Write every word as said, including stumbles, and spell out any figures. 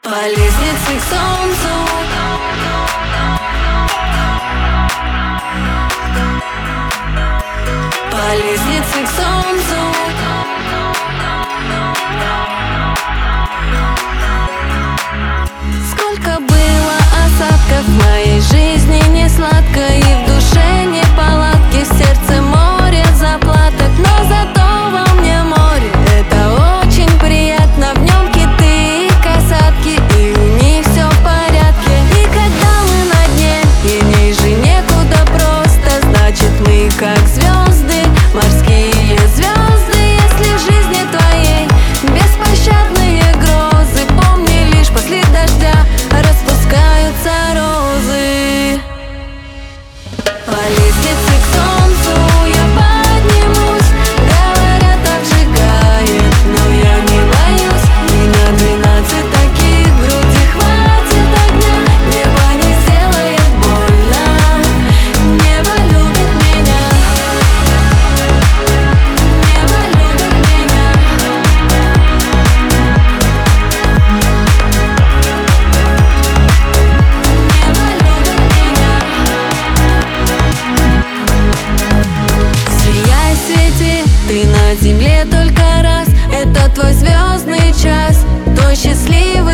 По лестнице к солнцу, по лестнице к солнцу. Сколько было осадков в моей жизни, не сладко, и в душе неполадки, в сердце море заплаток, но зато во мне море. Это очень приятно, в нем киты и касатки, и у них все в порядке. И когда мы на дне, и ниже некуда просто, значит мы как звезды, морские звезды. Если в жизни твоей беспощадные грозы, помни, лишь после дождя распускаются розы. По лестнице к солнцу я поднимусь, говорят, обжигает, но я не боюсь. Меня двенадцать таких, в груди хватит огня. Небо не сделает больно, небо любит меня, небо любит меня. Сияй, свети, ты на земле только раз, это твой звездный час, твой счастливый